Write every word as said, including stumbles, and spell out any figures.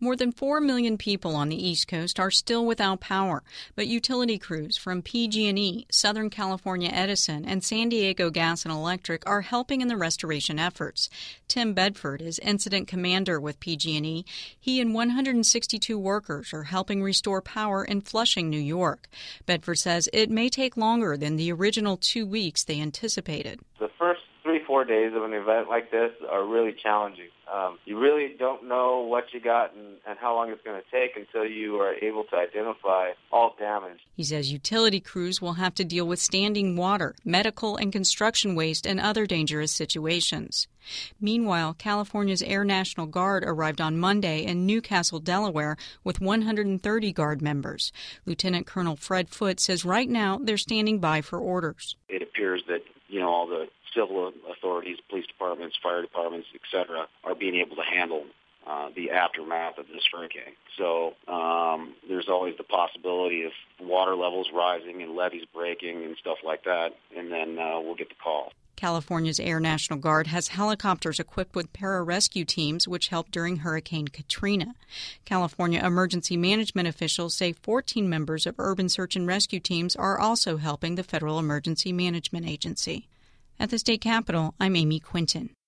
More than four million people on the East Coast are still without power, but utility crews from P G and E, Southern California Edison, and San Diego Gas and Electric are helping in the restoration efforts. Tim Bedford is incident commander with P G and E. He and one hundred sixty-two workers are helping restore power in Flushing, New York. Bedford says it may take longer than the original two weeks they anticipated. The first three, four days of an event like this are really challenging. Um, you really don't know what you got and, and how long it's going to take until you are able to identify all damage. He says utility crews will have to deal with standing water, medical and construction waste, and other dangerous situations. Meanwhile, California's Air National Guard arrived on Monday in Newcastle, Delaware, with one hundred thirty Guard members. Lieutenant Colonel Fred Foote says right now they're standing by for orders. It appears that, you know, all the civil authorities, police departments, fire departments, et cetera, are being able to handle uh, the aftermath of this hurricane. So um, there's always the possibility of water levels rising and levees breaking and stuff like that, and then uh, we'll get the call. California's Air National Guard has helicopters equipped with pararescue teams which helped during Hurricane Katrina. California emergency management officials say fourteen members of urban search and rescue teams are also helping the Federal Emergency Management Agency. At the state capitol, I'm Amy Quinton.